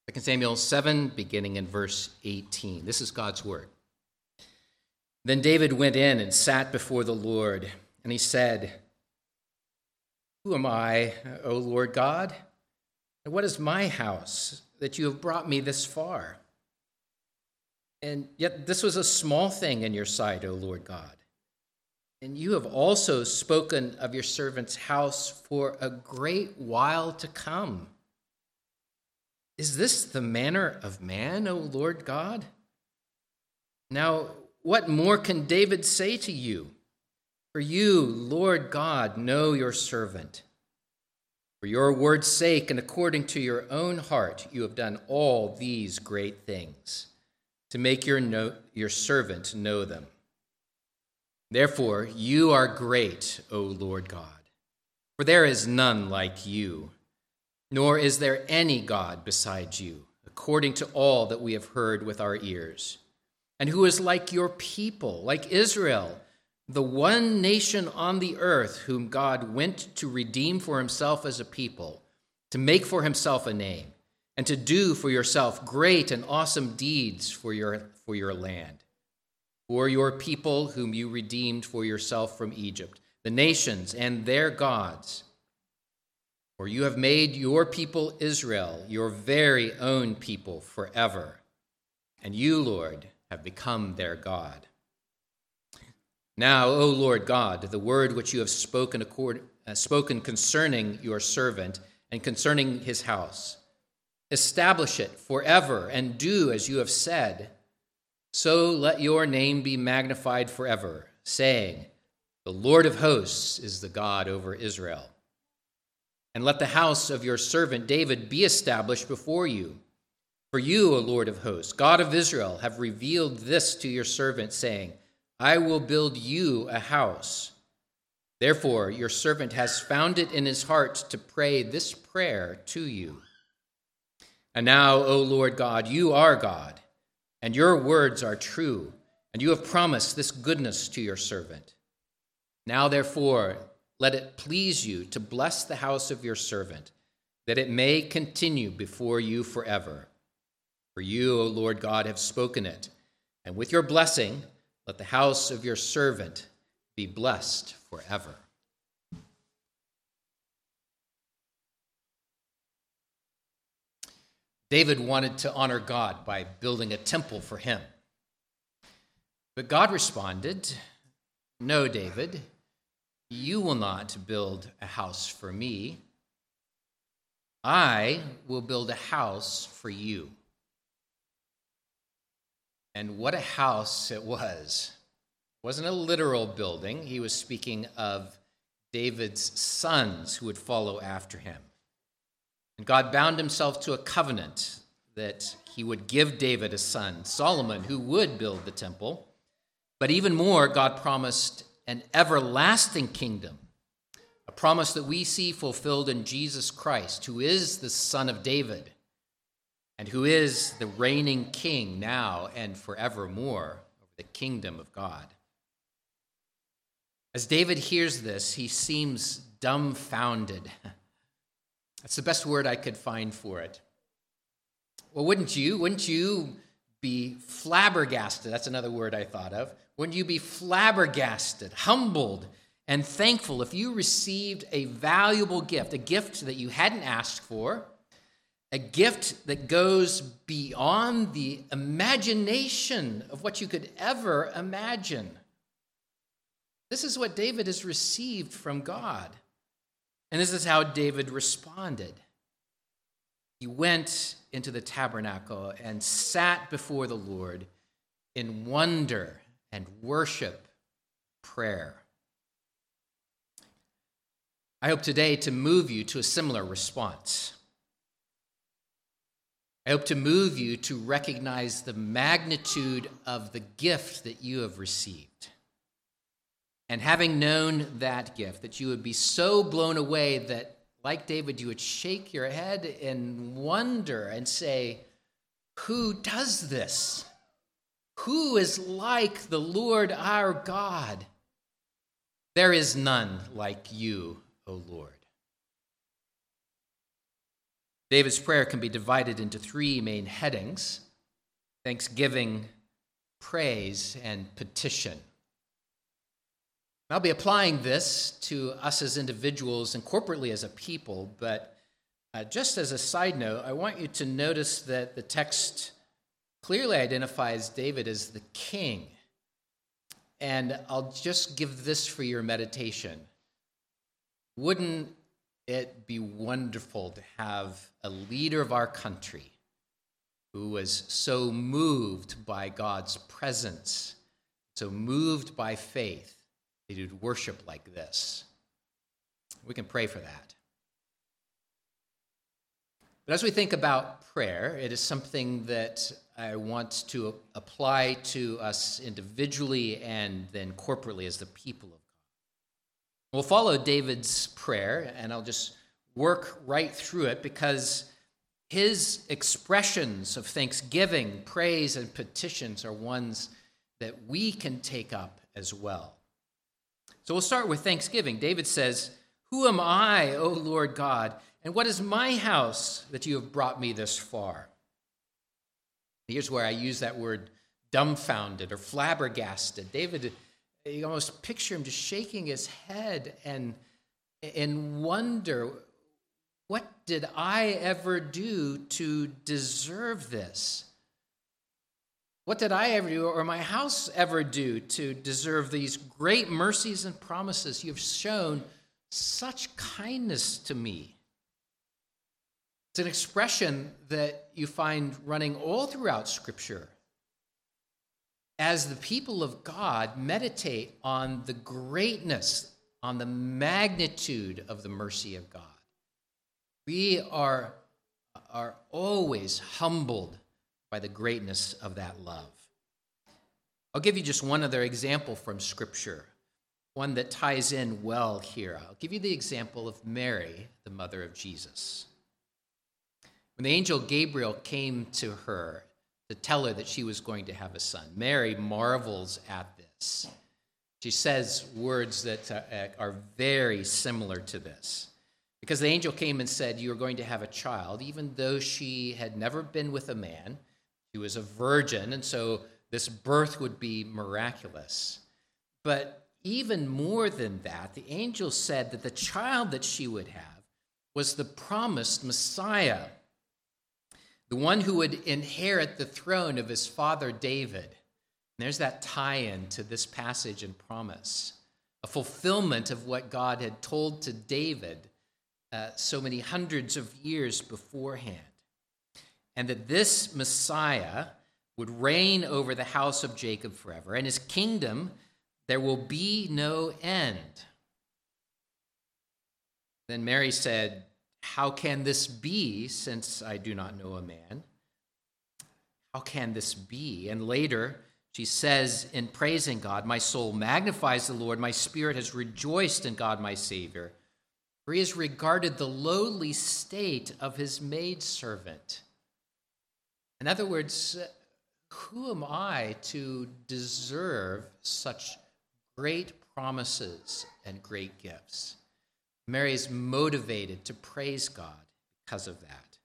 2 Samuel 7, beginning in verse 18. This is God's word. Then David went in and sat before the Lord, and he said, "Who am I, O Lord God? And what is my house that you have brought me this far? And yet this was a small thing in your sight, O Lord God. And you have also spoken of your servant's house for a great while to come. Is this the manner of man, O Lord God? Now, what more can David say to you? For you, Lord God, know your servant. For your word's sake and according to your own heart, you have done all these great things to make your servant know them. Therefore, you are great, O Lord God, for there is none like you. Nor is there any God beside you, according to all that we have heard with our ears. And who is like your people, like Israel, the one nation on the earth whom God went to redeem for himself as a people, to make for himself a name, and to do for yourself great and awesome deeds for your land, for your people whom you redeemed for yourself from Egypt, the nations and their gods. For you have made your people Israel your very own people forever, and you, Lord, have become their God. Now, O Lord God, the word which you have spoken concerning your servant and concerning his house, establish it forever and do as you have said. So let your name be magnified forever, saying, the Lord of hosts is the God over Israel. And let the house of your servant David be established before you. For you, O Lord of hosts, God of Israel, have revealed this to your servant, saying, I will build you a house. Therefore, your servant has found it in his heart to pray this prayer to you. And now, O Lord God, you are God, and your words are true, and you have promised this goodness to your servant. Now, therefore, let it please you to bless the house of your servant, that it may continue before you forever. For you, O Lord God, have spoken it, and with your blessing, let the house of your servant be blessed forever." David wanted to honor God by building a temple for him. But God responded, "No, David, you will not build a house for me. I will build a house for you." And what a house it was. It wasn't a literal building. He was speaking of David's sons who would follow after him. And God bound himself to a covenant that he would give David a son, Solomon, who would build the temple. But even more, God promised an everlasting kingdom, a promise that we see fulfilled in Jesus Christ, who is the Son of David and who is the reigning king now and forevermore over the kingdom of God. As David hears this, he seems dumbfounded. That's the best word I could find for it. Well, wouldn't you? Wouldn't you be flabbergasted? That's another word I thought of. Wouldn't you be flabbergasted, humbled, and thankful if you received a valuable gift, a gift that you hadn't asked for, a gift that goes beyond the imagination of what you could ever imagine? This is what David has received from God. And this is how David responded. He went into the tabernacle and sat before the Lord in wonder and worship, prayer. I hope today to move you to a similar response. I hope to move you to recognize the magnitude of the gift that you have received. And having known that gift, that you would be so blown away that, like David, you would shake your head in wonder and say, who does this? Who is like the Lord our God? There is none like you, O Lord. David's prayer can be divided into three main headings: thanksgiving, praise, and petition. I'll be applying this to us as individuals and corporately as a people, but just as a side note, I want you to notice that the text clearly identifies David as the king. And I'll just give this for your meditation. Wouldn't it be wonderful to have a leader of our country who was so moved by God's presence, so moved by faith, that he would worship like this? We can pray for that. But as we think about prayer, it is something that I want to apply to us individually and then corporately as the people of God. We'll follow David's prayer, and I'll just work right through it because his expressions of thanksgiving, praise, and petitions are ones that we can take up as well. So we'll start with thanksgiving. David says, "Who am I, O Lord God, and what is my house that you have brought me this far?" Here's where I use that word dumbfounded or flabbergasted. David, you almost picture him just shaking his head and in wonder, what did I ever do to deserve this? What did I ever do, or my house ever do, to deserve these great mercies and promises? You've shown such kindness to me. It's an expression that you find running all throughout Scripture as the people of God meditate on the greatness, on the magnitude of the mercy of God. We are always humbled by the greatness of that love. I'll give you just one other example from Scripture, one that ties in well here. I'll give you the example of Mary, the mother of Jesus. When the angel Gabriel came to her to tell her that she was going to have a son, Mary marvels at this. She says words that are very similar to this. Because the angel came and said, "You are going to have a child," even though she had never been with a man. She was a virgin, and so this birth would be miraculous. But even more than that, the angel said that the child that she would have was the promised Messiah, the one who would inherit the throne of his father David. And there's that tie-in to this passage and promise, a fulfillment of what God had told to David so many hundreds of years beforehand. And that this Messiah would reign over the house of Jacob forever, and his kingdom there will be no end. Then Mary said, "How can this be, since I do not know a man? How can this be?" And later she says in praising God, "My soul magnifies the Lord, my spirit has rejoiced in God my Savior, for he has regarded the lowly state of his maidservant." In other words, who am I to deserve such great promises and great gifts? Mary is motivated to praise God because of that.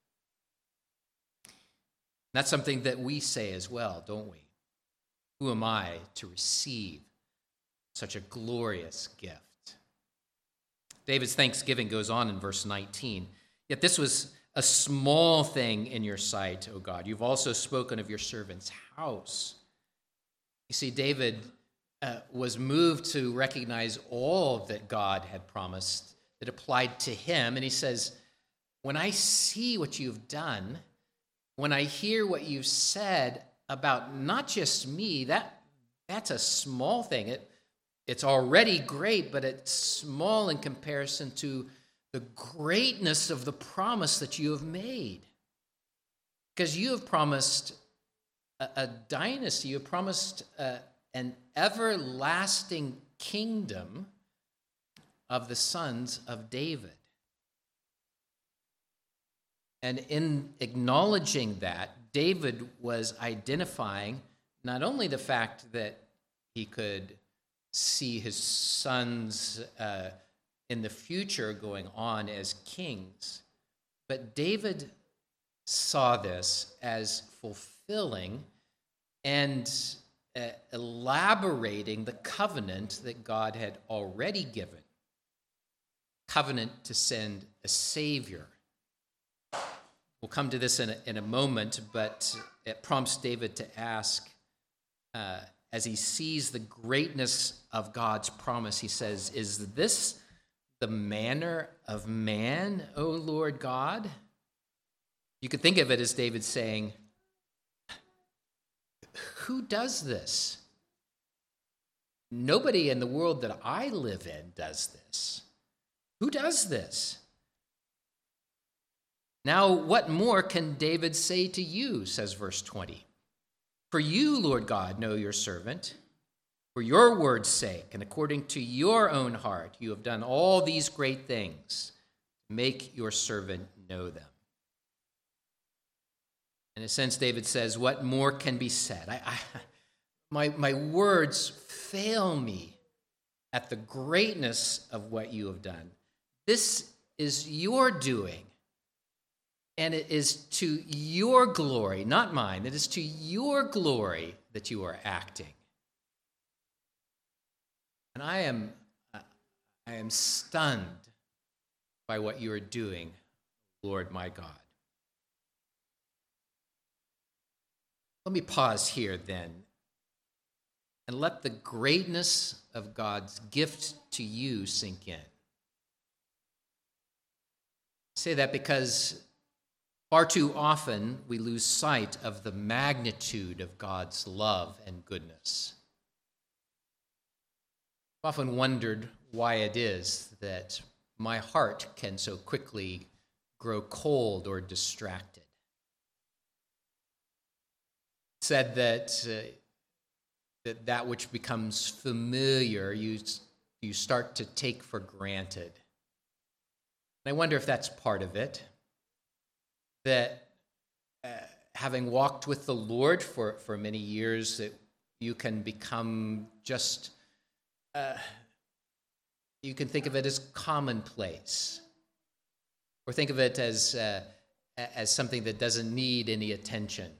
That's something that we say as well, don't we? Who am I to receive such a glorious gift? David's thanksgiving goes on in verse 19. "Yet this was a small thing in your sight, O God. You've also spoken of your servant's house." You see, David was moved to recognize all that God had promised that applied to him. And he says, when I see what you've done, when I hear what you've said about not just me, that's a small thing. It's already great, but it's small in comparison to the greatness of the promise that you have made. Because you have promised a dynasty, you have promised an everlasting kingdom of the sons of David. And in acknowledging that, David was identifying not only the fact that he could see his sons in the future going on as kings, But David saw this as fulfilling and elaborating the covenant that God had already given. Covenant to send a Savior. We'll come to this in a moment, but it prompts David to ask, as he sees the greatness of God's promise, he says, "Is this the manner of man, O Lord God?" You could think of it as David saying, who does this? Nobody in the world that I live in does this. Who does this? Now, what more can David say to you, says verse 20? For you, Lord God, know your servant. For your word's sake, and according to your own heart, you have done all these great things. Make your servant know them. In a sense, David says, what more can be said? My words fail me at the greatness of what you have done. This is your doing, and it is to your glory, not mine. It is to your glory that you are acting. And I am stunned by what you are doing, Lord my God. Let me pause here then and let the greatness of God's gift to you sink in. I say that because far too often we lose sight of the magnitude of God's love and goodness. I've often wondered why it is that my heart can so quickly grow cold or distracted. It's said that which becomes familiar, you start to take for granted. And I wonder if that's part of it. That having walked with the Lord for many years, that you can become just, you can think of it as commonplace, or think of it as something that doesn't need any attention.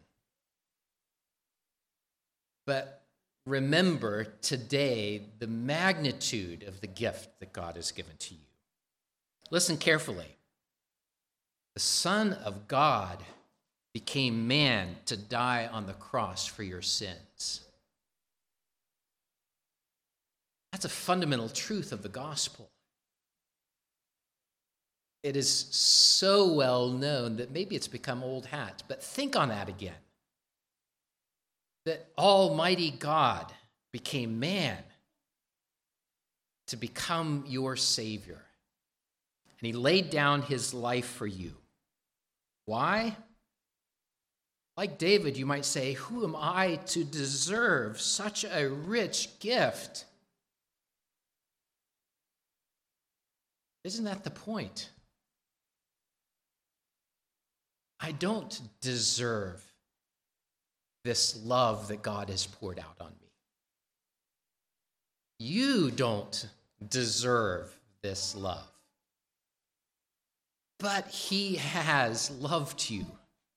But remember today the magnitude of the gift that God has given to you. Listen carefully. The Son of God became man to die on the cross for your sins. That's a fundamental truth of the gospel. It is so well known that maybe it's become old hat, but think on that again. That Almighty God became man to become your Savior. And he laid down his life for you. Why? Like David, you might say, who am I to deserve such a rich gift? Isn't that the point? I don't deserve this love that God has poured out on me. You don't deserve this love. But he has loved you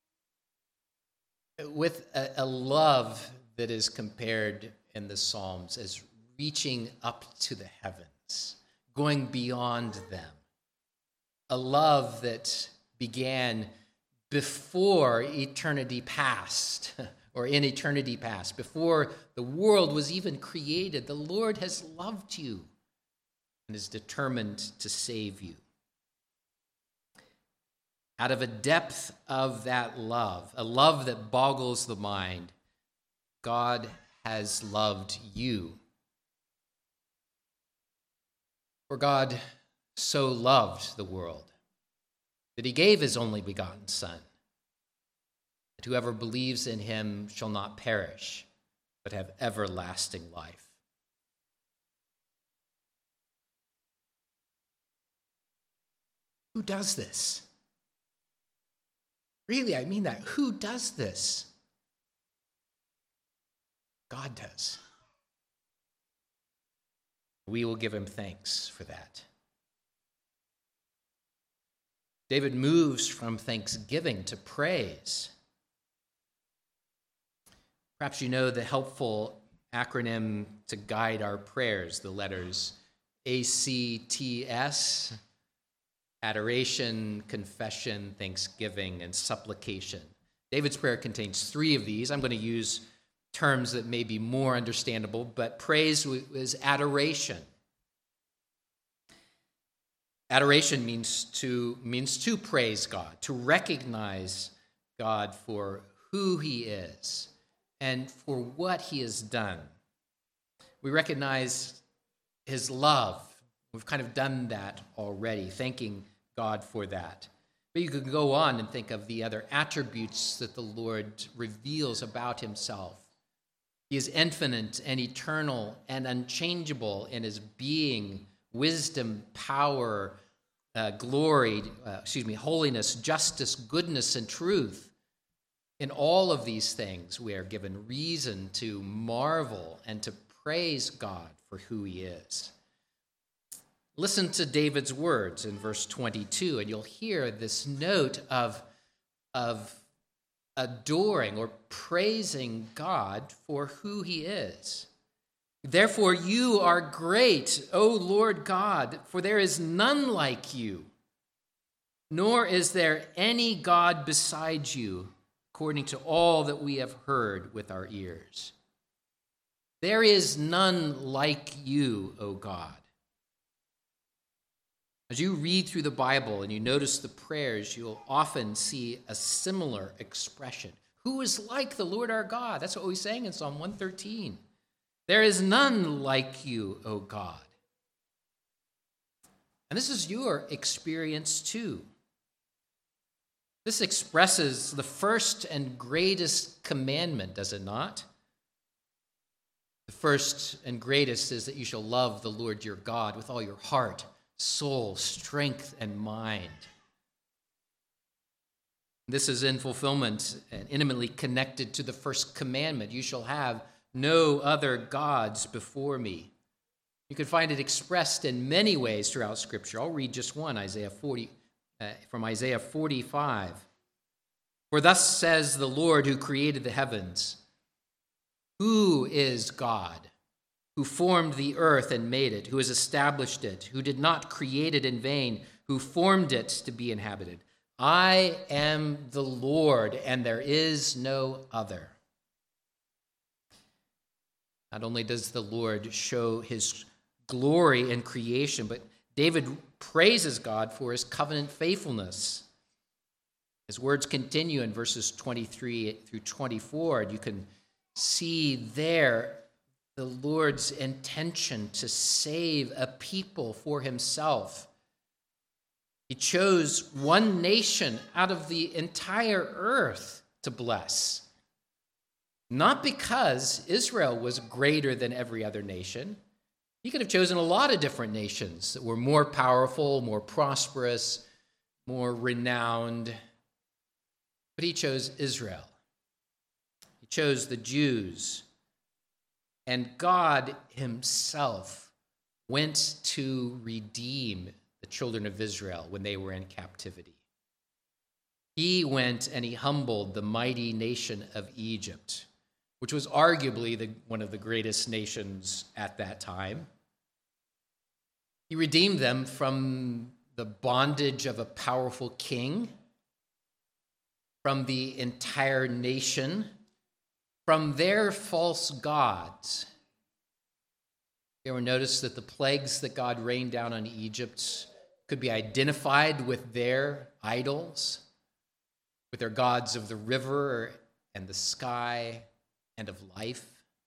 with a love that is compared in the Psalms as reaching up to the heavens, going beyond them. A love that began before eternity past, or in eternity past, before the world was even created. The Lord has loved you and is determined to save you. Out of a depth of that love, a love that boggles the mind, God has loved you. For God so loved the world that he gave his only begotten Son, that whoever believes in him shall not perish, but have everlasting life. Who does this? Really, I mean that. Who does this? God does. We will give him thanks for that. David moves from thanksgiving to praise. Perhaps you know the helpful acronym to guide our prayers, the letters ACTS, adoration, confession, thanksgiving, and supplication. David's prayer contains 3 of these. I'm going to use terms that may be more understandable, but praise is adoration. Adoration means to praise God, to recognize God for who he is and for what he has done. We recognize his love. We've kind of done that already, thanking God for that. But you could go on and think of the other attributes that the Lord reveals about himself. He is infinite and eternal and unchangeable in his being, wisdom, power, holiness, justice, goodness, and truth. In all of these things, we are given reason to marvel and to praise God for who he is. Listen to David's words in verse 22, and you'll hear this note of adoring or praising God for who he is. Therefore, you are great, O Lord God, for there is none like you, nor is there any God besides you, according to all that we have heard with our ears. There is none like you, O God. As you read through the Bible and you notice the prayers, you'll often see a similar expression. Who is like the Lord our God? That's what we sang in Psalm 113. There is none like you, O God. And this is your experience too. This expresses the first and greatest commandment, does it not? The first and greatest is that you shall love the Lord your God with all your heart, soul, strength, and mind. This is in fulfillment and intimately connected to the first commandment. You shall have no other gods before me. You can find it expressed in many ways throughout Scripture. I'll read just one, from Isaiah 45. For thus says the Lord who created the heavens, who is God, who formed the earth and made it, who has established it, who did not create it in vain, who formed it to be inhabited. I am the Lord, and there is no other. Not only does the Lord show his glory in creation, but David praises God for his covenant faithfulness. His words continue in verses 23 through 24, and you can see there the Lord's intention to save a people for himself. He chose one nation out of the entire earth to bless. Not because Israel was greater than every other nation. He could have chosen a lot of different nations that were more powerful, more prosperous, more renowned. But he chose Israel. He chose the Jews. And God himself went to redeem the children of Israel when they were in captivity. He went and he humbled the mighty nation of Egypt, which was arguably one of the greatest nations at that time. He redeemed them from the bondage of a powerful king, from the entire nation, from their false gods. You ever notice that the plagues that God rained down on Egypt could be identified with their idols, with their gods of the river and the sky and of life?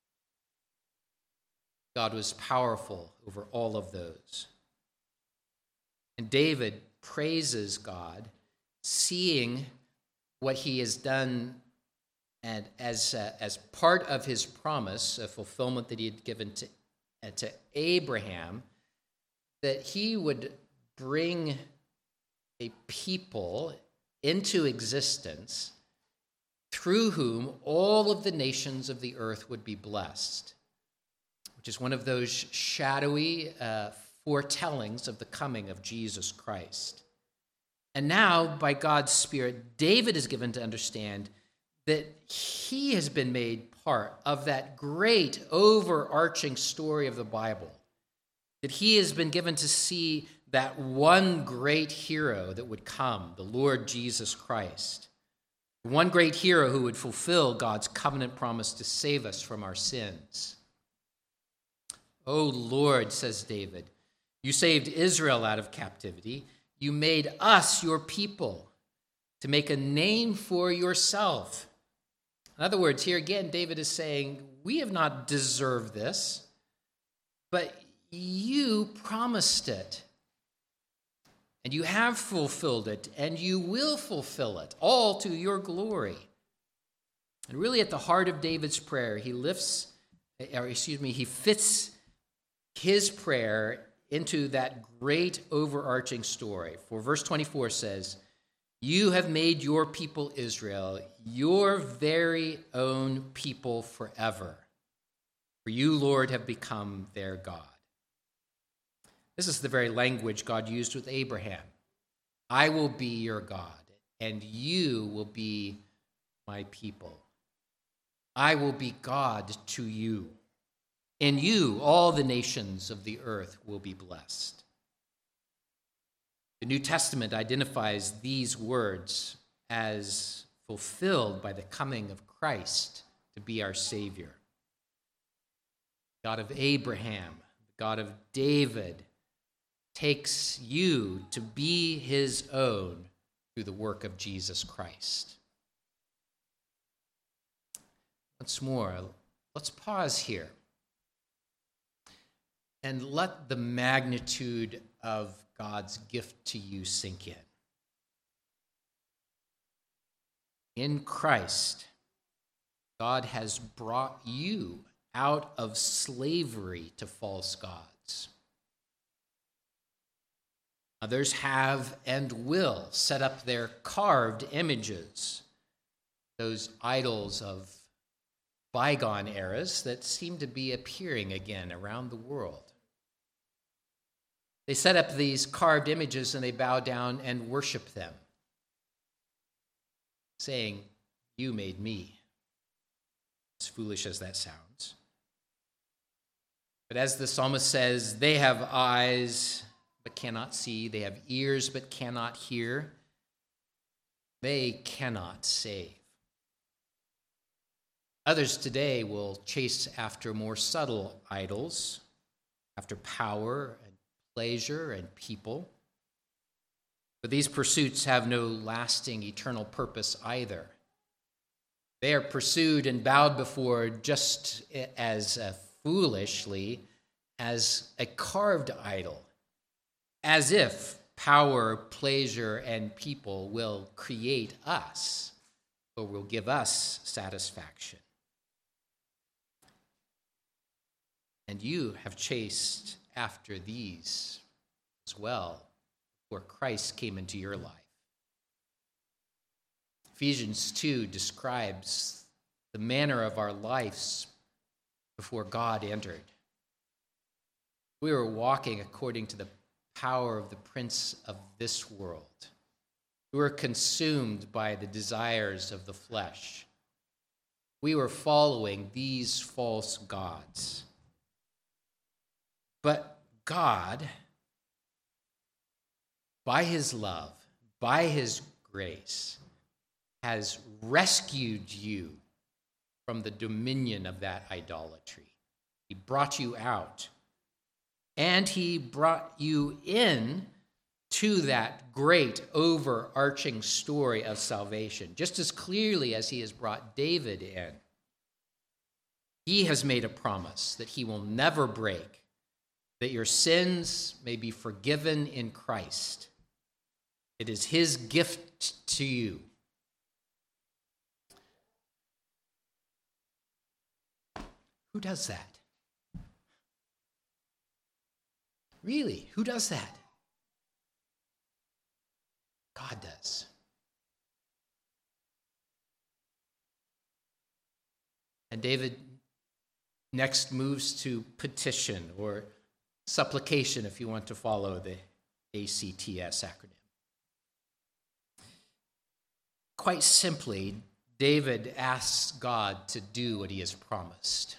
God was powerful over all of those. And David praises God, seeing what he has done, and as part of his promise, a fulfillment that he had given to Abraham, that he would bring a people into existence through whom all of the nations of the earth would be blessed, which is one of those shadowy foretellings of the coming of Jesus Christ. And now, by God's Spirit, David is given to understand that he has been made part of that great overarching story of the Bible, that he has been given to see that one great hero that would come, the Lord Jesus Christ, one great hero who would fulfill God's covenant promise to save us from our sins. "O Lord," says David, "you saved Israel out of captivity. You made us your people to make a name for yourself." In other words, here again, David is saying, we have not deserved this, but you promised it. And you have fulfilled it, and you will fulfill it, all to your glory. And really at the heart of David's prayer, he fits his prayer into that great overarching story. For verse 24 says, "You have made your people Israel your very own people forever. For you, Lord, have become their God." This is the very language God used with Abraham. "I will be your God, and you will be my people. I will be God to you. In you, all the nations of the earth will be blessed." The New Testament identifies these words as fulfilled by the coming of Christ to be our Savior. God of Abraham, the God of David, takes you to be his own through the work of Jesus Christ. Once more, let's pause here and let the magnitude of God's gift to you sink in. In Christ, God has brought you out of slavery to false gods. Others have and will set up their carved images, those idols of bygone eras that seem to be appearing again around the world. They set up these carved images and they bow down and worship them, saying, "You made me." As foolish as that sounds. But as the psalmist says, they have eyes but cannot see. They have ears but cannot hear. They cannot save. Others today will chase after more subtle idols, after power and pleasure and people. But these pursuits have no lasting eternal purpose either. They are pursued and bowed before just as foolishly as a carved idol, as if power, pleasure, and people will create us or will give us satisfaction. And you have chased after these as well before Christ came into your life. Ephesians 2 describes the manner of our lives before God entered. We were walking according to the power of the prince of this world. We were consumed by the desires of the flesh. We were following these false gods. But God, by his love, by his grace, has rescued you from the dominion of that idolatry. He brought you out, and he brought you in to that great overarching story of salvation, just as clearly as he has brought David in. He has made a promise that he will never break, that your sins may be forgiven in Christ. It is his gift to you. Who does that? Really, who does that? God does. And David next moves to petition, or supplication if you want to follow the ACTS acronym. quite simply, David asks God to do what he has promised.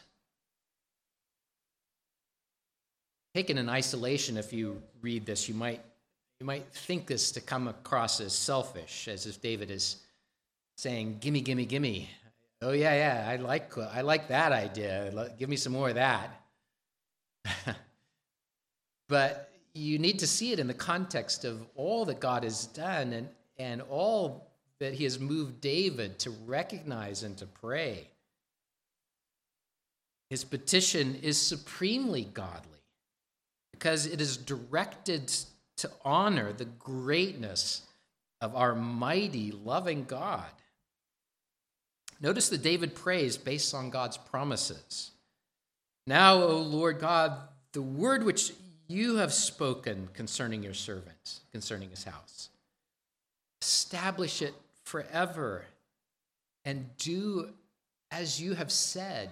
Taken in isolation, if you read this, you might think this to come across as selfish, as if David is saying, "Gimme, gimme, gimme. Oh yeah, I like that idea. Give me some more of that." But you need to see it in the context of all that God has done and all that he has moved David to recognize and to pray. His petition is supremely godly because it is directed to honor the greatness of our mighty, loving God. Notice that David prays based on God's promises. "Now, O Lord God, the word which you have spoken concerning your servant, concerning his house, establish it forever and do as you have said."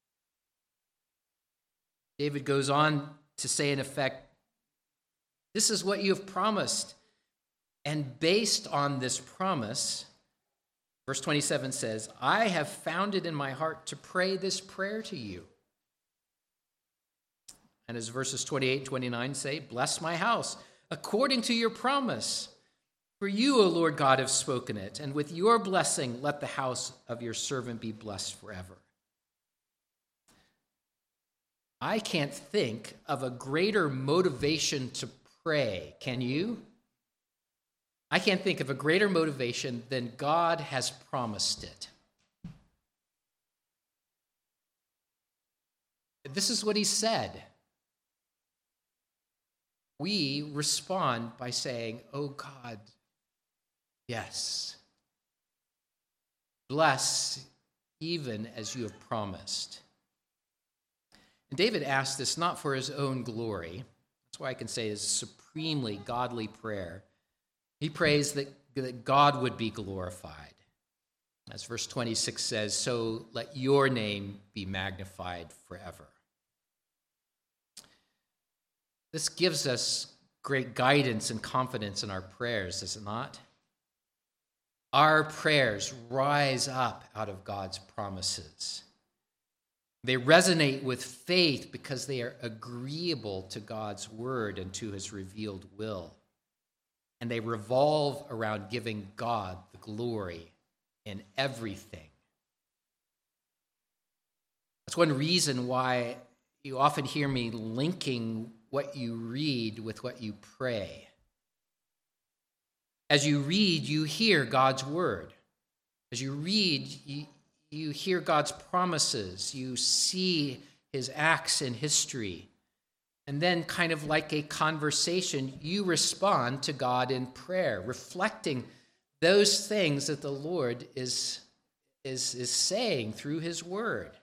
David goes on to say, in effect, this is what you have promised. And based on this promise, verse 27 says, "I have found it in my heart to pray this prayer to you." And as verses 28 and 29 say, "Bless my house according to your promise. For you, O Lord God, have spoken it, and with your blessing let the house of your servant be blessed forever." I can't think of a greater motivation to pray, can you? I can't think of a greater motivation than God has promised it. This is what he said. We respond by saying, "Oh God, yes. Bless even as you have promised." And David asked this not for his own glory. That's why I can say it's a supremely godly prayer. He prays that God would be glorified. As verse 26 says, "So let your name be magnified forever." This gives us great guidance and confidence in our prayers, does it not? Our prayers rise up out of God's promises. They resonate with faith because they are agreeable to God's word and to his revealed will. And they revolve around giving God the glory in everything. That's one reason why you often hear me linking what you read with what you pray. As you read, you hear God's word. As you read, you hear God's promises. You see his acts in history. And then, kind of like a conversation, you respond to God in prayer, reflecting those things that the Lord is saying through his word.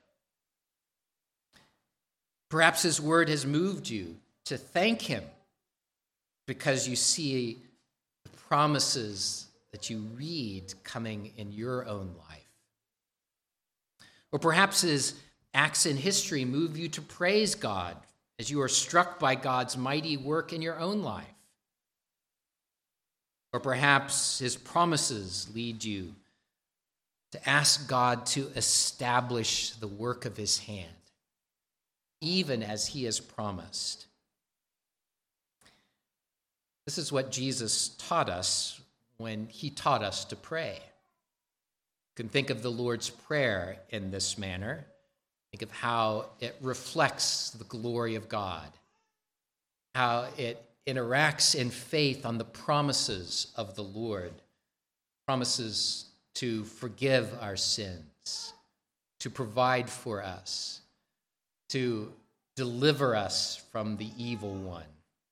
Perhaps his word has moved you to thank him because you see the promises that you read coming in your own life. Or perhaps his acts in history move you to praise God as you are struck by God's mighty work in your own life. Or perhaps his promises lead you to ask God to establish the work of his hand, even as he has promised. This is what Jesus taught us when he taught us to pray. You can think of the Lord's Prayer in this manner. Think of how it reflects the glory of God, how it interacts in faith on the promises of the Lord, promises to forgive our sins, to provide for us, to deliver us from the evil one.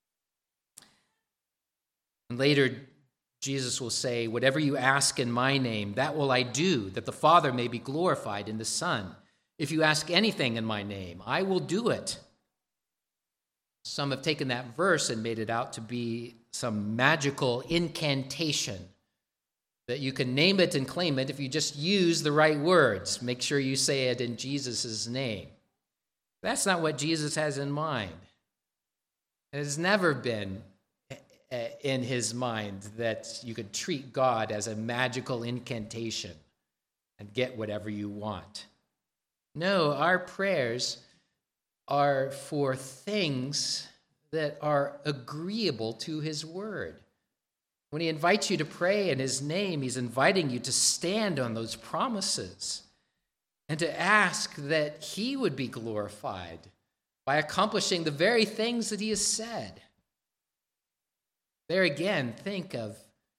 And later, Jesus will say, "Whatever you ask in my name, that will I do, that the Father may be glorified in the Son. If you ask anything in my name, I will do it." Some have taken that verse and made it out to be some magical incantation that you can name it and claim it if you just use the right words. Make sure you say it in Jesus' name. That's not what Jesus has in mind. It has never been in his mind that you could treat God as a magical incantation and get whatever you want. No, our prayers are for things that are agreeable to his word. When he invites you to pray in his name, he's inviting you to stand on those promises and to ask that he would be glorified by accomplishing the very things that he has said. There again, think of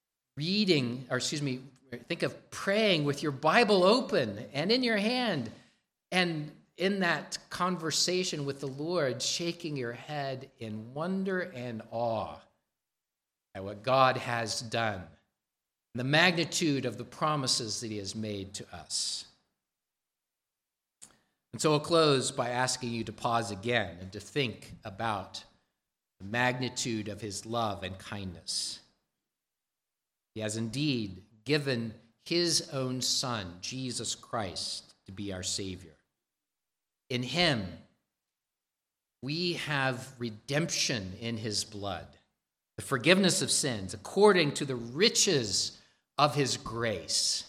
praying with your Bible open and in your hand, and in that conversation with the Lord, shaking your head in wonder and awe at what God has done, the magnitude of the promises that he has made to us. And so I'll close by asking you to pause again and to think about the magnitude of his love and kindness. He has indeed given his own Son, Jesus Christ, to be our Savior. In him, we have redemption in his blood, the forgiveness of sins according to the riches of his grace.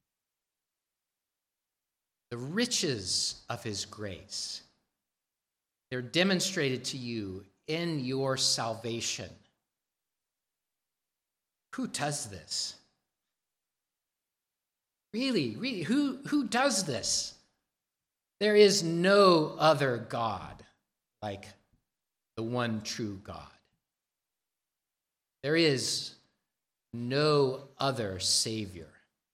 The riches of his grace. They're demonstrated to you in your salvation. Who does this? Really, who does this? There is no other God like the one true God. There is no other Savior.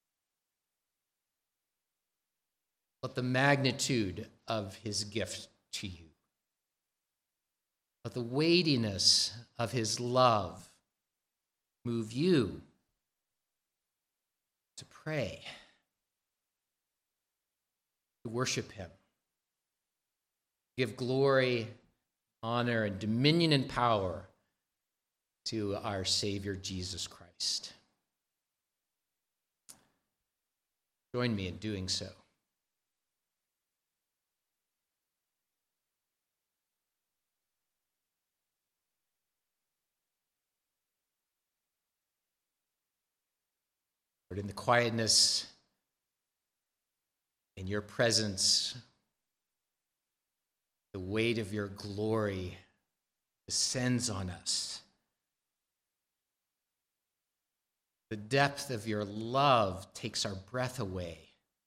Let the magnitude of his gift to you, let the weightiness of his love move you to pray, to worship him, give glory, honor, and dominion and power to our Savior, Jesus Christ. Join me in doing so. Lord, in the quietness, in your presence, the weight of your glory descends on us. The depth of your love takes our breath away.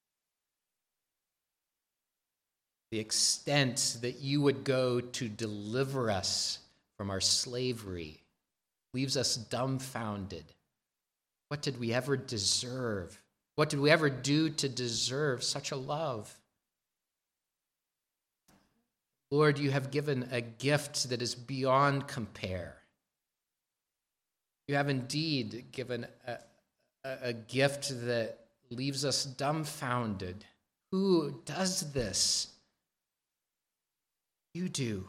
The extent that you would go to deliver us from our slavery leaves us dumbfounded. What did we ever deserve? What did we ever do to deserve such a love? Lord, you have given a gift that is beyond compare. You have indeed given a gift that leaves us dumbfounded. Who does this? You do.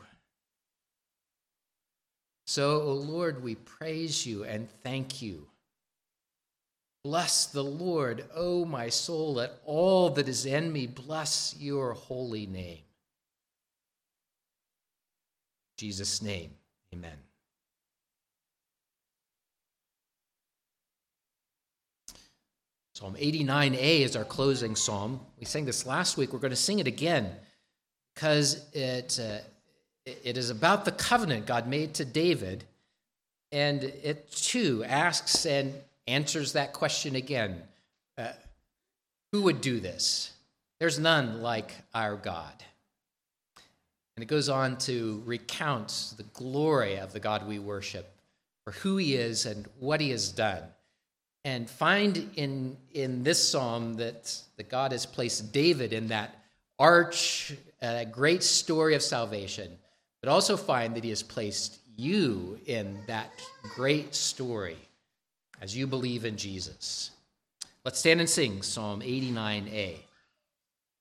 So, O Lord, we praise you and thank you. Bless the Lord, O my soul, let all that is in me bless your holy name. In Jesus' name, amen. Psalm 89a is our closing psalm. We sang this last week. We're going to sing it again because it is about the covenant God made to David, and it too asks and answers that question again. Who would do this? There's none like our God. And it goes on to recount the glory of the God we worship, for who he is and what he has done. And find in this psalm that God has placed David in that arch, great story of salvation, but also find that he has placed you in that great story as you believe in Jesus. Let's stand and sing Psalm 89a.